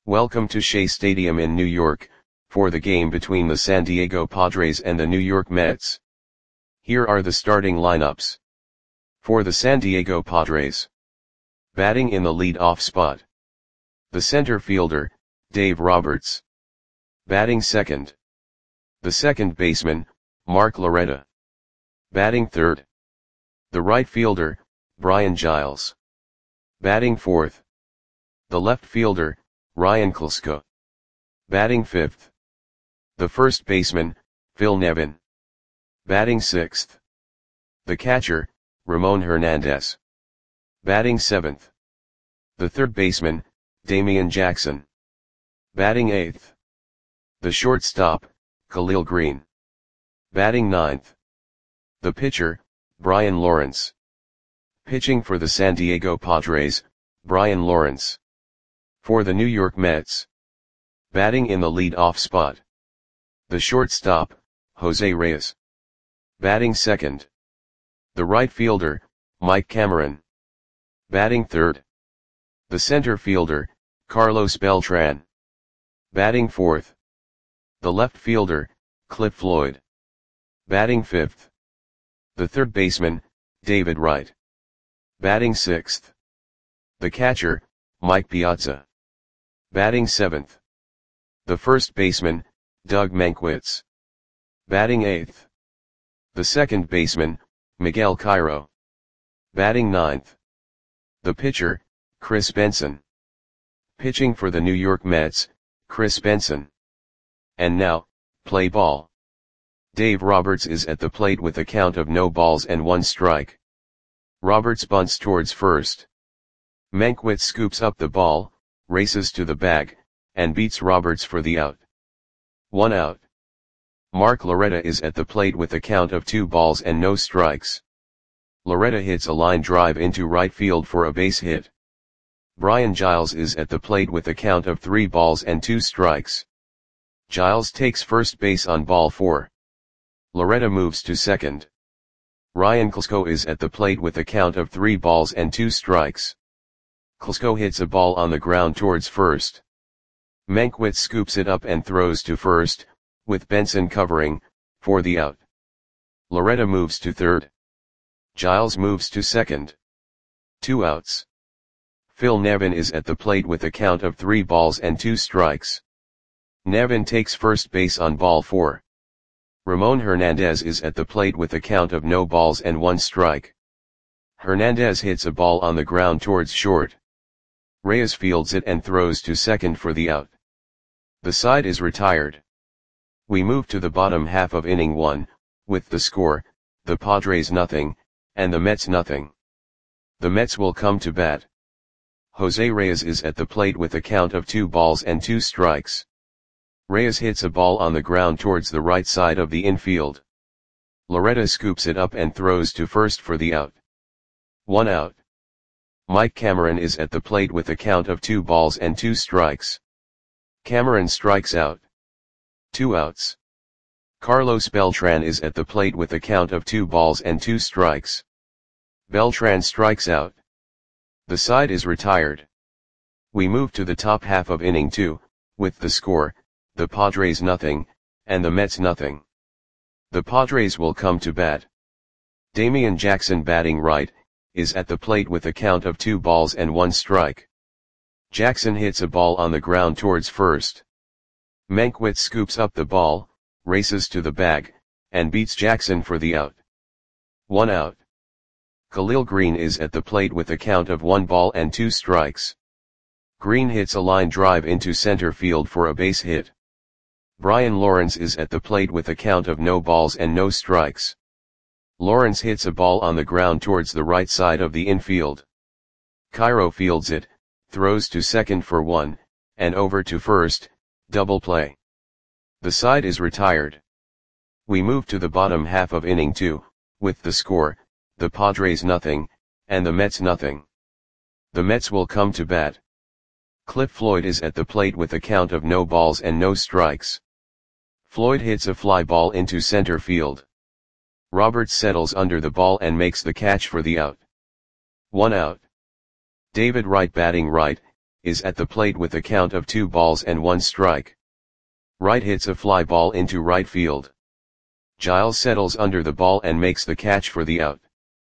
Welcome to Shea Stadium in New York, for the game between the San Diego Padres and the New York Mets. Here are the starting lineups. For the San Diego Padres. Batting in the lead-off spot. The center fielder, Dave Roberts. Batting second. The second baseman, Mark Loretta. Batting third. The right fielder, Brian Giles. Batting fourth. The left fielder, Ryan Klesko. Batting fifth. The first baseman, Phil Nevin. Batting sixth. The catcher, Ramon Hernandez. Batting seventh. The third baseman, Damian Jackson. Batting eighth. The shortstop, Khalil Greene. Batting ninth. The pitcher, Brian Lawrence. Pitching for the San Diego Padres, Brian Lawrence. For the New York Mets. Batting in the lead-off spot. The shortstop, Jose Reyes. Batting second. The right fielder, Mike Cameron. Batting third. The center fielder, Carlos Beltran. Batting fourth. The left fielder, Cliff Floyd. Batting fifth. The third baseman, David Wright. Batting sixth. The catcher, Mike Piazza. Batting seventh. The first baseman, Doug Mankiewicz. Batting eighth. The second baseman, Miguel Cairo. Batting ninth. The pitcher, Chris Benson. Pitching for the New York Mets, Chris Benson. And now, play ball. Dave Roberts is at the plate with a count of no balls and one strike. Roberts bunts towards first. Mankiewicz scoops up the ball, races to the bag, and beats Roberts for the out. 1 out. Mark Loretta is at the plate with a count of 2 balls and no strikes. Loretta hits a line drive into right field for a base hit. Brian Giles is at the plate with a count of 3 balls and 2 strikes. Giles takes first base on ball 4. Loretta moves to second. Ryan Klesko is at the plate with a count of 3 balls and 2 strikes. Klesko hits a ball on the ground towards first. Mankiewicz scoops it up and throws to first, with Benson covering, for the out. Loretta moves to third. Giles moves to second. 2 outs. Phil Nevin is at the plate with a count of 3 balls and 2 strikes. Nevin takes first base on ball 4. Ramon Hernandez is at the plate with a count of no balls and 1 strike. Hernandez hits a ball on the ground towards short. Reyes fields it and throws to second for the out. The side is retired. We move to the bottom half of inning 1, with the score, the Padres nothing, and the Mets nothing. The Mets will come to bat. Jose Reyes is at the plate with a count of 2 balls and 2 strikes. Reyes hits a ball on the ground towards the right side of the infield. Loretta scoops it up and throws to first for the out. 1 out. Mike Cameron is at the plate with a count of 2 balls and 2 strikes. Cameron strikes out. 2 outs. Carlos Beltran is at the plate with a count of 2 balls and 2 strikes. Beltran strikes out. The side is retired. We move to the top half of inning 2, with the score, the Padres nothing, and the Mets nothing. The Padres will come to bat. Damian Jackson batting right, is at the plate with a count of 2 balls and 1 strike. Jackson hits a ball on the ground towards first. Mankiewicz scoops up the ball, races to the bag, and beats Jackson for the out. 1 out. Khalil Greene is at the plate with a count of 1 ball and 2 strikes. Greene hits a line drive into center field for a base hit. Brian Lawrence is at the plate with a count of no balls and no strikes. Lawrence hits a ball on the ground towards the right side of the infield. Cairo fields it, throws to second for 1, and over to first, double play. The side is retired. We move to the bottom half of inning 2, with the score, the Padres nothing, and the Mets nothing. The Mets will come to bat. Cliff Floyd is at the plate with a count of no balls and no strikes. Floyd hits a fly ball into center field. Roberts settles under the ball and makes the catch for the out. 1 out. David Wright batting right, is at the plate with a count of 2 balls and 1 strike. Wright hits a fly ball into right field. Giles settles under the ball and makes the catch for the out.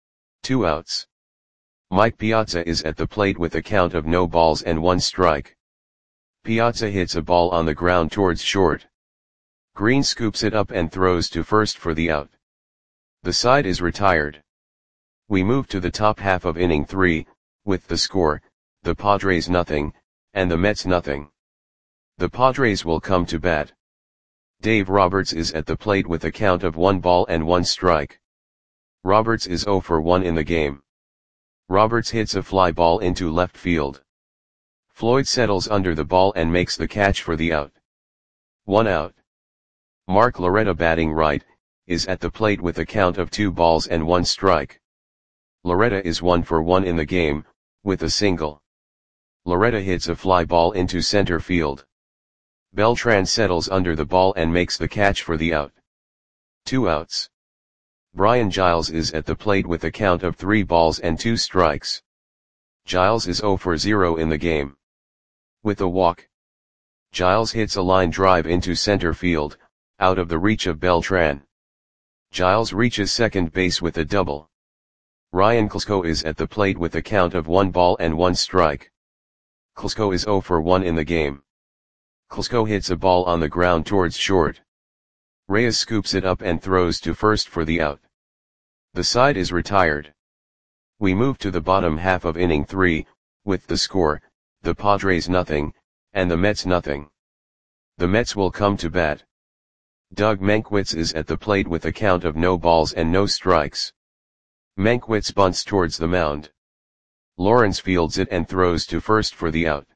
2 outs. Mike Piazza is at the plate with a count of no balls and 1 strike. Piazza hits a ball on the ground towards short. Green scoops it up and throws to first for the out. The side is retired. We move to the top half of inning 3, with the score, the Padres nothing, and the Mets nothing. The Padres will come to bat. Dave Roberts is at the plate with a count of 1 ball and 1 strike. Roberts is 0 for 1 in the game. Roberts hits a fly ball into left field. Floyd settles under the ball and makes the catch for the out. 1 out. Mark Loretta, batting right, is at the plate with a count of 2 balls and 1 strike. Loretta is 1 for 1 in the game, with a single. Loretta hits a fly ball into center field. Beltran settles under the ball and makes the catch for the out. 2 outs. Brian Giles is at the plate with a count of 3 balls and 2 strikes. Giles is 0 for 0 in the game. With a walk. Giles hits a line drive into center field, out of the reach of Beltran. Giles reaches second base with a double. Ryan Klesko is at the plate with a count of 1 ball and 1 strike. Klesko is 0 for 1 in the game. Klesko hits a ball on the ground towards short. Reyes scoops it up and throws to first for the out. The side is retired. We move to the bottom half of inning 3, with the score, the Padres nothing, and the Mets nothing. The Mets will come to bat. Doug Mankiewicz is at the plate with a count of no balls and no strikes. Mankiewicz bunts towards the mound. Lawrence fields it and throws to first for the out.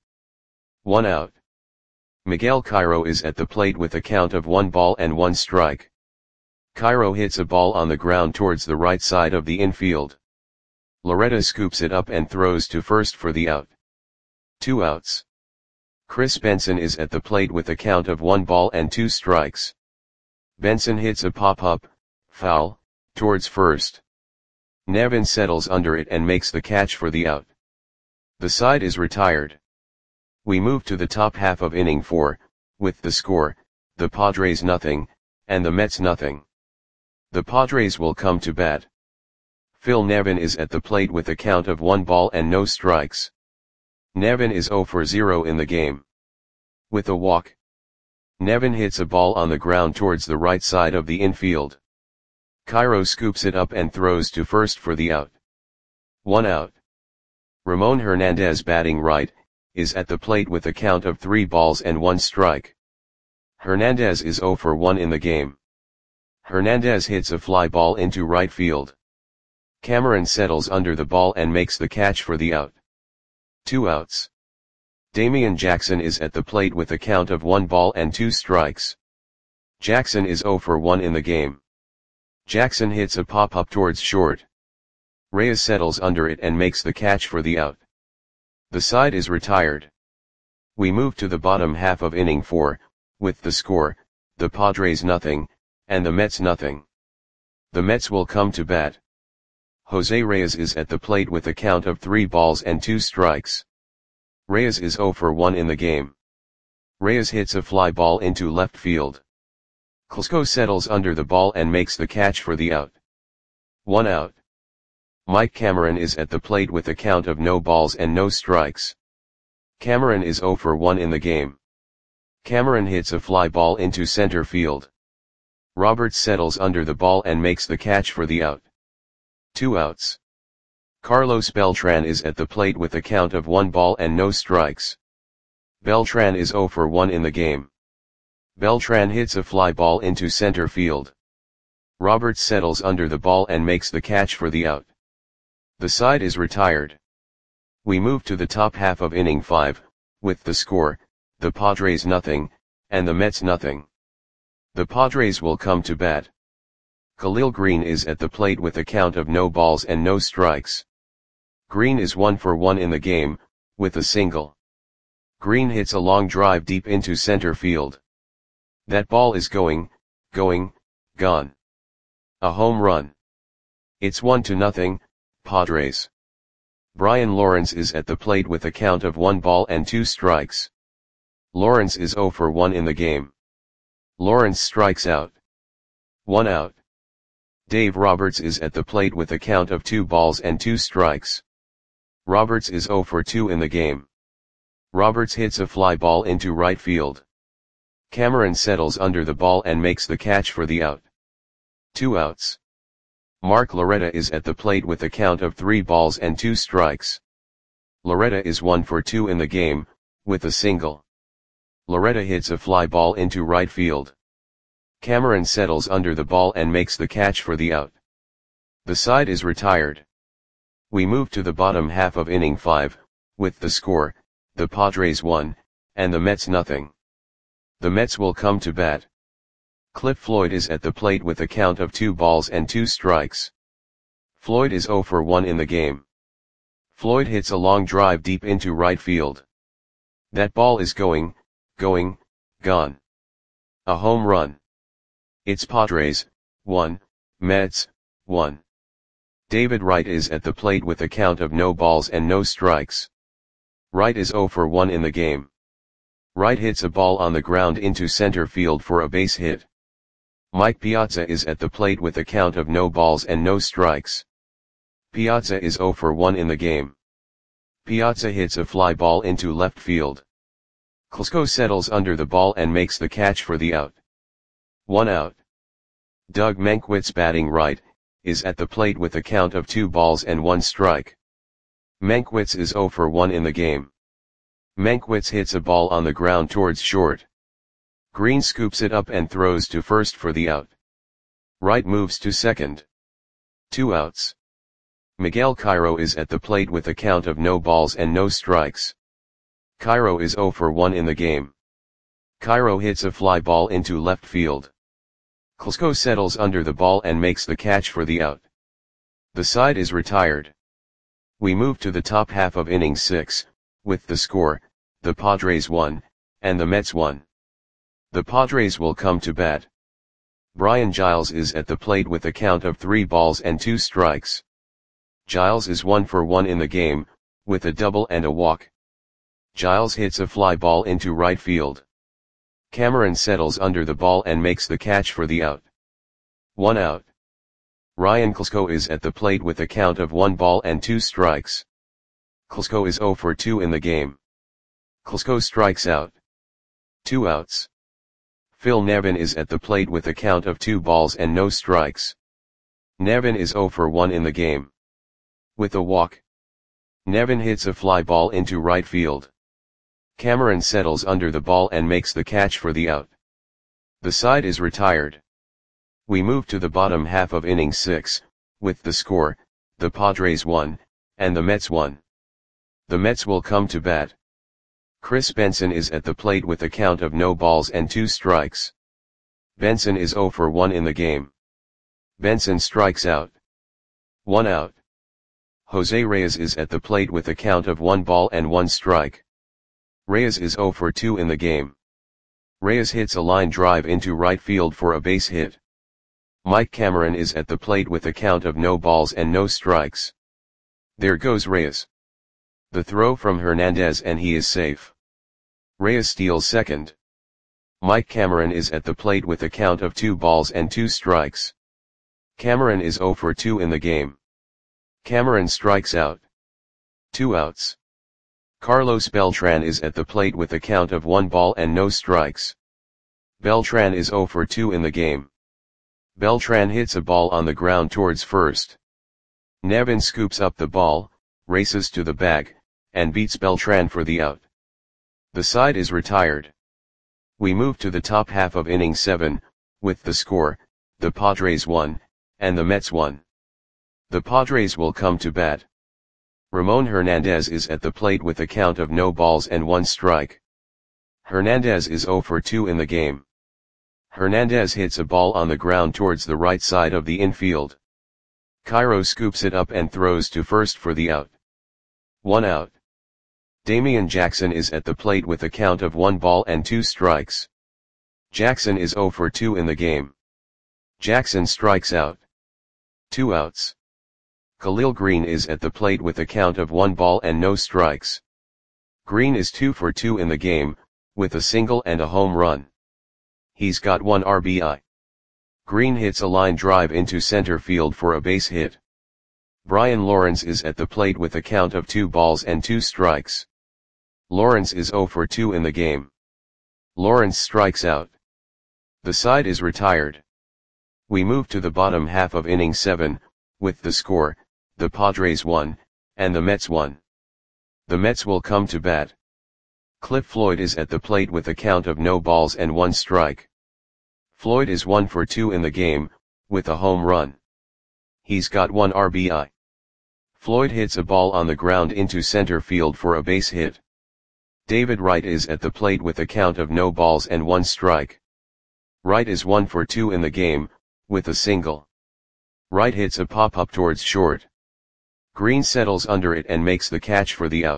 1 out. Miguel Cairo is at the plate with a count of 1 ball and 1 strike. Cairo hits a ball on the ground towards the right side of the infield. Loretta scoops it up and throws to first for the out. 2 outs. Chris Benson is at the plate with a count of 1 ball and 2 strikes. Benson hits a pop-up, foul, towards first. Nevin settles under it and makes the catch for the out. The side is retired. We move to the top half of inning 4, with the score, the Padres nothing, and the Mets nothing. The Padres will come to bat. Phil Nevin is at the plate with a count of 1 ball and no strikes. Nevin is 0 for 0 in the game. With a walk. Nevin hits a ball on the ground towards the right side of the infield. Cairo scoops it up and throws to first for the out. 1 out. Ramon Hernandez, batting right, is at the plate with a count of 3 balls and 1 strike. Hernandez is 0 for 1 in the game. Hernandez hits a fly ball into right field. Cameron settles under the ball and makes the catch for the out. 2 outs. Damian Jackson is at the plate with a count of 1 ball and 2 strikes. Jackson is 0 for 1 in the game. Jackson hits a pop-up towards short. Reyes settles under it and makes the catch for the out. The side is retired. We move to the bottom half of inning 4, with the score, the Padres nothing, and the Mets nothing. The Mets will come to bat. Jose Reyes is at the plate with a count of 3 balls and 2 strikes. Reyes is 0 for 1 in the game. Reyes hits a fly ball into left field. Klesko settles under the ball and makes the catch for the out. 1 out. Mike Cameron is at the plate with a count of no balls and no strikes. Cameron is 0 for 1 in the game. Cameron hits a fly ball into center field. Roberts settles under the ball and makes the catch for the out. 2 outs. Carlos Beltran is at the plate with a count of 1 ball and no strikes. Beltran is 0 for 1 in the game. Beltran hits a fly ball into center field. Roberts settles under the ball and makes the catch for the out. The side is retired. We move to the top half of inning 5, with the score, the Padres nothing, and the Mets nothing. The Padres will come to bat. Khalil Green is at the plate with a count of no balls and no strikes. Green is 1 for 1 in the game, with a single. Green hits a long drive deep into center field. That ball is gone. A home run. It's 1-0, Padres. Brian Lawrence is at the plate with a count of 1 ball and 2 strikes. Lawrence is 0 for 1 in the game. Lawrence strikes out. 1 out. Dave Roberts is at the plate with a count of 2 balls and 2 strikes. Roberts is 0 for 2 in the game. Roberts hits a fly ball into right field. Cameron settles under the ball and makes the catch for the out. 2 outs. Mark Loretta is at the plate with a count of 3 balls and 2 strikes. Loretta is 1 for 2 in the game, with a single. Loretta hits a fly ball into right field. Cameron settles under the ball and makes the catch for the out. The side is retired. We move to the bottom half of inning 5, with the score, the Padres 1, and the Mets nothing. The Mets will come to bat. Cliff Floyd is at the plate with a count of 2 balls and 2 strikes. Floyd is 0 for 1 in the game. Floyd hits a long drive deep into right field. That ball is gone. A home run. It's Padres, 1, Mets, 1. David Wright is at the plate with a count of no balls and no strikes. Wright is 0 for 1 in the game. Wright hits a ball on the ground into center field for a base hit. Mike Piazza is at the plate with a count of no balls and no strikes. Piazza is 0 for 1 in the game. Piazza hits a fly ball into left field. Klesko settles under the ball and makes the catch for the out. 1 out. Doug Mankiewicz, batting right, is at the plate with a count of 2 balls and 1 strike. Mankiewicz is 0 for 1 in the game. Mankiewicz hits a ball on the ground towards short. Green scoops it up and throws to first for the out. Wright moves to second. 2 outs. Miguel Cairo is at the plate with a count of no balls and no strikes. Cairo is 0 for 1 in the game. Cairo hits a fly ball into left field. Klesko settles under the ball and makes the catch for the out. The side is retired. We move to the top half of inning 6, with the score, the Padres 1, and the Mets 1. The Padres will come to bat. Brian Giles is at the plate with a count of 3 balls and 2 strikes. Giles is 1 for 1 in the game, with a double and a walk. Giles hits a fly ball into right field. Cameron settles under the ball and makes the catch for the out. 1 out. Ryan Klesko is at the plate with a count of 1 ball and 2 strikes. Klesko is 0 for 2 in the game. Klesko strikes out. 2 outs. Phil Nevin is at the plate with a count of 2 balls and no strikes. Nevin is 0 for 1 in the game. With a walk. Nevin hits a fly ball into right field. Cameron settles under the ball and makes the catch for the out. The side is retired. We move to the bottom half of inning 6, with the score, the Padres 1, and the Mets 1. The Mets will come to bat. Chris Benson is at the plate with a count of no balls and 2 strikes. Benson is 0 for 1 in the game. Benson strikes out. 1 out. Jose Reyes is at the plate with a count of 1 ball and 1 strike. Reyes is 0 for 2 in the game. Reyes hits a line drive into right field for a base hit. Mike Cameron is at the plate with a count of no balls and no strikes. There goes Reyes. The throw from Hernandez and he is safe. Reyes steals second. Mike Cameron is at the plate with a count of 2 balls and 2 strikes. Cameron is 0 for 2 in the game. Cameron strikes out. 2 outs. Carlos Beltran is at the plate with a count of 1 ball and no strikes. Beltran is 0 for 2 in the game. Beltran hits a ball on the ground towards first. Nevin scoops up the ball, races to the bag, and beats Beltran for the out. The side is retired. We move to the top half of inning 7, with the score, the Padres 1, and the Mets 1. The Padres will come to bat. Ramon Hernandez is at the plate with a count of no balls and 1 strike. Hernandez is 0 for 2 in the game. Hernandez hits a ball on the ground towards the right side of the infield. Cairo scoops it up and throws to first for the out. 1 out. Damian Jackson is at the plate with a count of 1 ball and 2 strikes. Jackson is 0 for 2 in the game. Jackson strikes out. 2 outs. Khalil Greene is at the plate with a count of 1 ball and no strikes. Greene is 2 for 2 in the game, with a single and a home run. He's got 1 RBI. Greene hits a line drive into center field for a base hit. Brian Lawrence is at the plate with a count of 2 balls and 2 strikes. Lawrence is 0 for 2 in the game. Lawrence strikes out. The side is retired. We move to the bottom half of inning 7, with the score, the Padres 1, and the Mets 1. The Mets will come to bat. Cliff Floyd is at the plate with a count of no balls and 1 strike. Floyd is 1 for 2 in the game, with a home run. He's got 1 RBI. Floyd hits a ball on the ground into center field for a base hit. David Wright is at the plate with a count of no balls and 1 strike. Wright is 1 for 2 in the game, with a single. Wright hits a pop-up towards short. Greene settles under it and makes the catch for the out.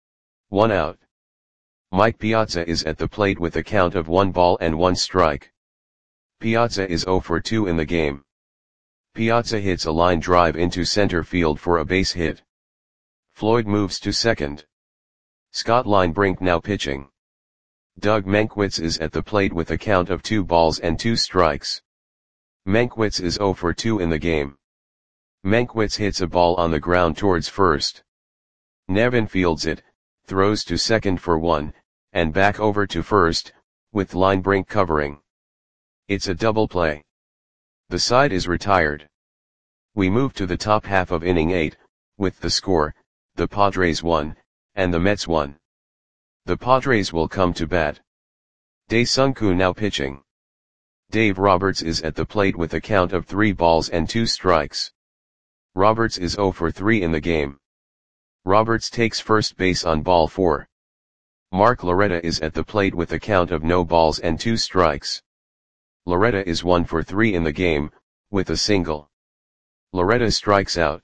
1 out. Mike Piazza is at the plate with a count of 1 ball and 1 strike. Piazza is 0 for 2 in the game. Piazza hits a line drive into center field for a base hit. Floyd moves to second. Scott Linebrink now pitching. Doug Mankiewicz is at the plate with a count of 2 balls and 2 strikes. Mankiewicz is 0 for 2 in the game. Mankiewicz hits a ball on the ground towards first. Nevin fields it, throws to second for 1, and back over to first, with Linebrink covering. It's a double play. The side is retired. We move to the top half of inning 8, with the score, the Padres 1, and the Mets 1. The Padres will come to bat. Dae-Sung Koo now pitching. Dave Roberts is at the plate with a count of 3 balls and 2 strikes. Roberts is 0 for 3 in the game. Roberts takes first base on ball 4. Mark Loretta is at the plate with a count of no balls and 2 strikes. Loretta is 1 for 3 in the game, with a single. Loretta strikes out.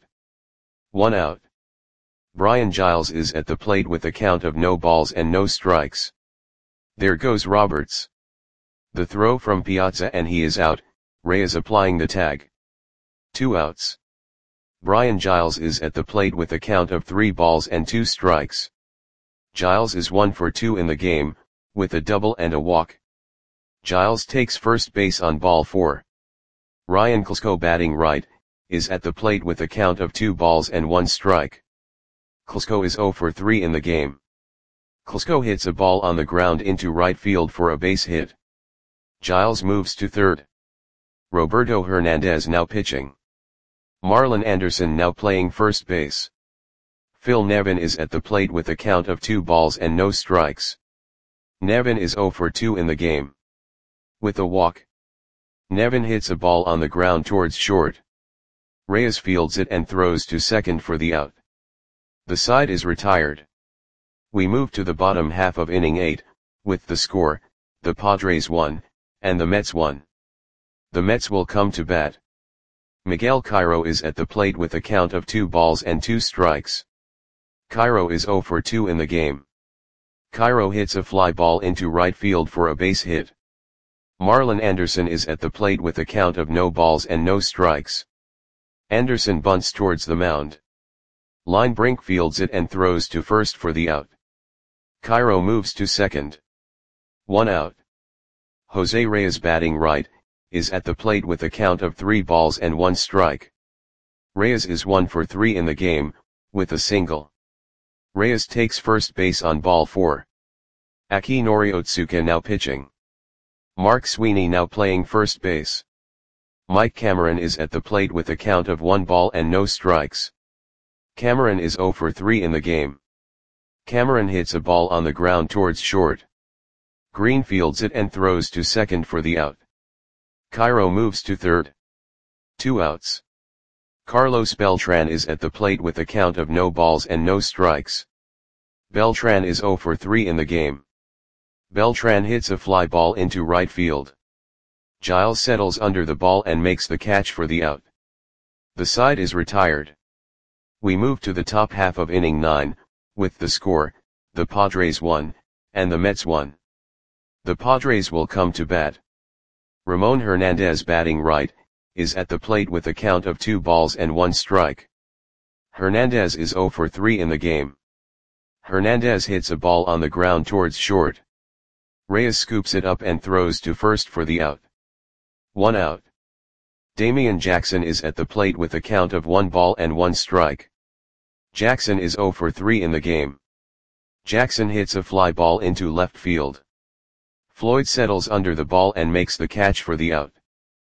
1 out. Brian Giles is at the plate with a count of no balls and no strikes. There goes Roberts. The throw from Piazza and he is out, Reyes applying the tag. 2 outs. Brian Giles is at the plate with a count of 3 balls and 2 strikes. Giles is 1 for 2 in the game, with a double and a walk. Giles takes first base on ball 4. Ryan Klesko batting right, is at the plate with a count of 2 balls and 1 strike. Klesko is 0 for 3 in the game. Klesko hits a ball on the ground into right field for a base hit. Giles moves to third. Roberto Hernandez now pitching. Marlon Anderson now playing first base. Phil Nevin is at the plate with a count of 2 balls and no strikes. Nevin is 0 for 2 in the game. With a walk. Nevin hits a ball on the ground towards short. Reyes fields it and throws to second for the out. The side is retired. We move to the bottom half of inning 8, with the score, the Padres 1, and the Mets 1. The Mets will come to bat. Miguel Cairo is at the plate with a count of 2 balls and 2 strikes. Cairo is 0 for 2 in the game. Cairo hits a fly ball into right field for a base hit. Marlon Anderson is at the plate with a count of no balls and no strikes. Anderson bunts towards the mound. Linebrink fields it and throws to first for the out. Cairo moves to second. 1 out. Jose Reyes batting right, is at the plate with a count of 3 balls and 1 strike. Reyes is 1 for 3 in the game, with a single. Reyes takes first base on ball 4. Akinori Otsuka now pitching. Mark Sweeney now playing first base. Mike Cameron is at the plate with a count of 1 ball and no strikes. Cameron is 0 for 3 in the game. Cameron hits a ball on the ground towards short. Greene fields it and throws to second for the out. Cairo moves to third. 2 outs. Carlos Beltran is at the plate with a count of no balls and no strikes. Beltran is 0 for 3 in the game. Beltran hits a fly ball into right field. Giles settles under the ball and makes the catch for the out. The side is retired. We move to the top half of inning 9, with the score, the Padres 1, and the Mets 1. The Padres will come to bat. Ramon Hernandez batting right, is at the plate with a count of 2 balls and 1 strike. Hernandez is 0 for 3 in the game. Hernandez hits a ball on the ground towards short. Reyes scoops it up and throws to first for the out. 1 out. Damian Jackson is at the plate with a count of 1 ball and 1 strike. Jackson is 0 for 3 in the game. Jackson hits a fly ball into left field. Floyd settles under the ball and makes the catch for the out.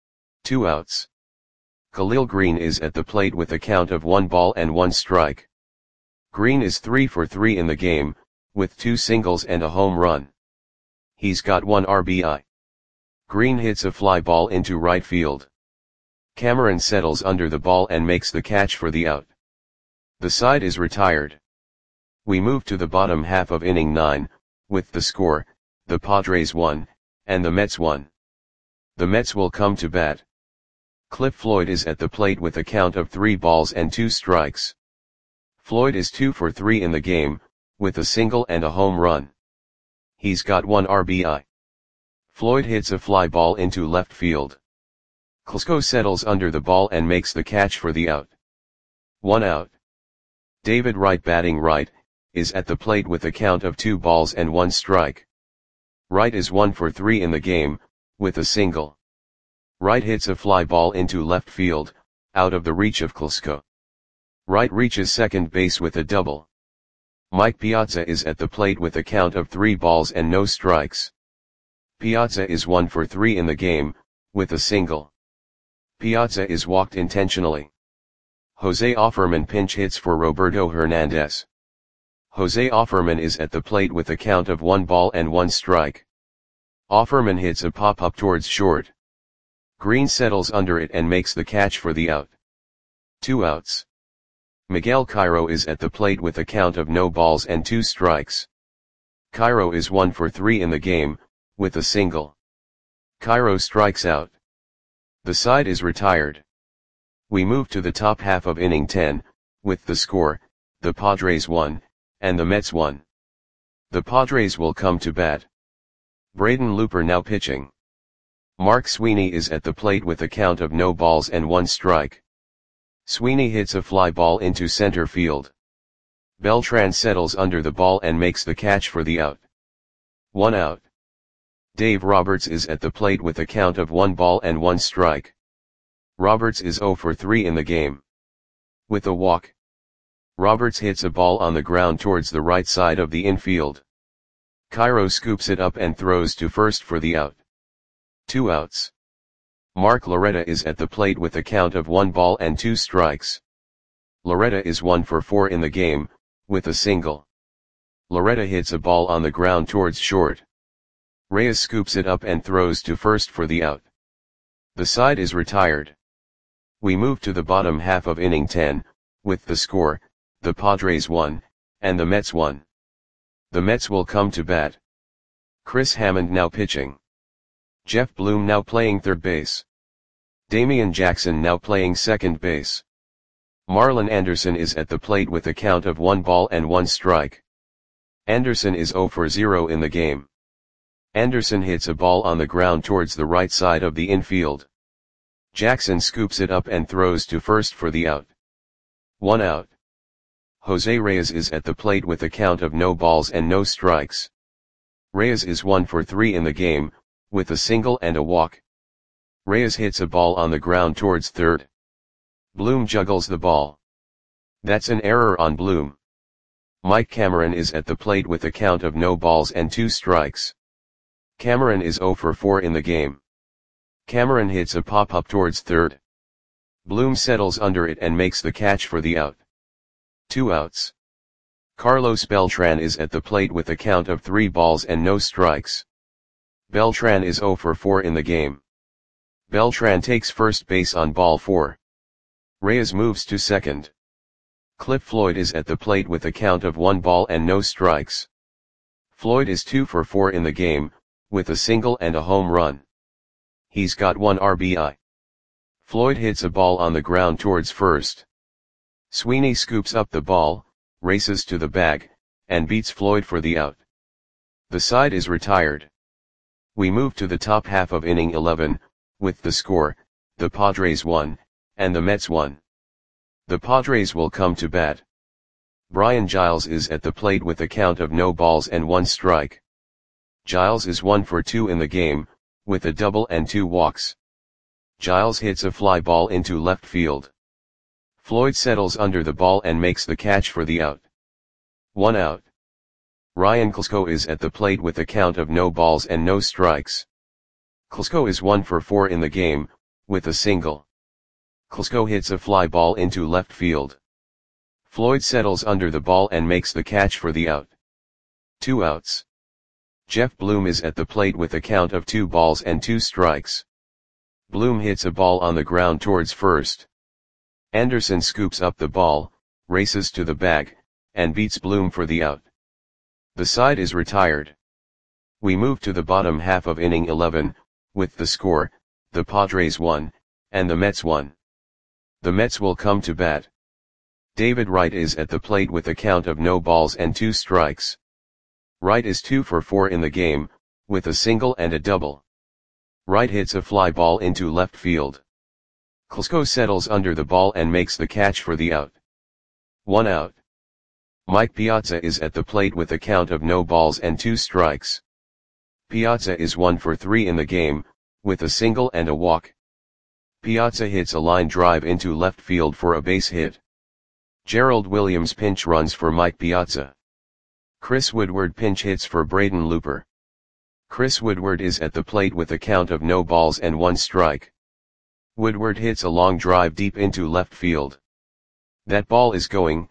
2 outs. Khalil Green is at the plate with a count of 1 ball and 1 strike. Green is 3 for 3 in the game, with 2 singles and a home run. He's got 1 RBI. Green hits a fly ball into right field. Cameron settles under the ball and makes the catch for the out. The side is retired. We move to the bottom half of inning 9, with the score, the Padres 1, and the Mets 1. The Mets will come to bat. Cliff Floyd is at the plate with a count of 3 balls and 2 strikes. Floyd is 2 for 3 in the game, with a single and a home run. He's got 1 RBI. Floyd hits a fly ball into left field. Klesko settles under the ball and makes the catch for the out. 1 out. David Wright, batting right, is at the plate with a count of 2 balls and 1 strike. Wright is 1 for 3 in the game, with a single. Wright hits a fly ball into left field, out of the reach of Klesko. Wright reaches second base with a double. Mike Piazza is at the plate with a count of 3 balls and no strikes. Piazza is 1 for 3 in the game, with a single. Piazza is walked intentionally. Jose Offerman pinch hits for Roberto Hernandez. Jose Offerman is at the plate with a count of 1 ball and 1 strike. Offerman hits a pop-up towards short. Green settles under it and makes the catch for the out. 2 outs. Miguel Cairo is at the plate with a count of no balls and 2 strikes. Cairo is 1 for 3 in the game, with a single. Cairo strikes out. The side is retired. We move to the top half of inning 10, with the score, the Padres 1, and the Mets 1. The Padres will come to bat. Braden Looper now pitching. Mark Sweeney is at the plate with a count of no balls and 1 strike. Sweeney hits a fly ball into center field. Beltran settles under the ball and makes the catch for the out. 1 out. Dave Roberts is at the plate with a count of 1 ball and 1 strike. Roberts is 0 for 3 in the game. With a walk. Roberts hits a ball on the ground towards the right side of the infield. Cairo scoops it up and throws to first for the out. 2 outs. Mark Loretta is at the plate with a count of 1 ball and 2 strikes. Loretta is 1 for 4 in the game, with a single. Loretta hits a ball on the ground towards short. Reyes scoops it up and throws to first for the out. The side is retired. We move to the bottom half of inning 10, with the score, the Padres 1, and the Mets 1. The Mets will come to bat. Chris Hammond now pitching. Jeff Bloom now playing third base. Damian Jackson now playing second base. Marlon Anderson is at the plate with a count of 1 ball and 1 strike. Anderson is 0 for 0 in the game. Anderson hits a ball on the ground towards the right side of the infield. Jackson scoops it up and throws to first for the out. 1 out. Jose Reyes is at the plate with a count of no balls and no strikes. Reyes is 1 for 3 in the game, with a single and a walk. Reyes hits a ball on the ground towards third. Bloom juggles the ball. That's an error on Bloom. Mike Cameron is at the plate with a count of no balls and 2 strikes. Cameron is 0 for 4 in the game. Cameron hits a pop-up towards third. Bloom settles under it and makes the catch for the out. 2 outs. Carlos Beltran is at the plate with a count of 3 balls and no strikes. Beltran is 0 for 4 in the game. Beltran takes first base on ball 4. Reyes moves to second. Cliff Floyd is at the plate with a count of 1 ball and no strikes. Floyd is 2 for 4 in the game, with a single and a home run. He's got 1 RBI. Floyd hits a ball on the ground towards first. Sweeney scoops up the ball, races to the bag, and beats Floyd for the out. The side is retired. We move to the top half of inning 11, with the score, the Padres 1, and the Mets 1. The Padres will come to bat. Brian Giles is at the plate with a count of no balls and 1 strike. Giles is 1 for 2 in the game, with a double and 2 walks. Giles hits a fly ball into left field. Floyd settles under the ball and makes the catch for the out. 1 out. Ryan Klesko is at the plate with a count of no balls and no strikes. Klesko is 1 for 4 in the game, with a single. Klesko hits a fly ball into left field. Floyd settles under the ball and makes the catch for the out. 2 outs. Jeff Bloom is at the plate with a count of 2 balls and 2 strikes. Bloom hits a ball on the ground towards first. Anderson scoops up the ball, races to the bag, and beats Bloom for the out. The side is retired. We move to the bottom half of inning 11, with the score, the Padres 1, and the Mets 1. The Mets will come to bat. David Wright is at the plate with a count of no balls and 2 strikes. Wright is 2 for 4 in the game, with a single and a double. Wright hits a fly ball into left field. Klesko settles under the ball and makes the catch for the out. 1 out. Mike Piazza is at the plate with a count of no balls and 2 strikes. Piazza is 1 for 3 in the game, with a single and a walk. Piazza hits a line drive into left field for a base hit. Gerald Williams pinch runs for Mike Piazza. Chris Woodward pinch hits for Braden Looper. Chris Woodward is at the plate with a count of no balls and 1 strike. Woodward hits a long drive deep into left field. That ball is gone.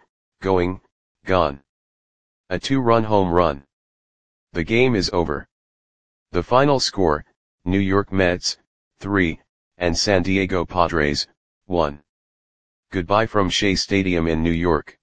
A 2-run home run. The game is over. The final score, New York Mets, 3, and San Diego Padres, 1. Goodbye from Shea Stadium in New York.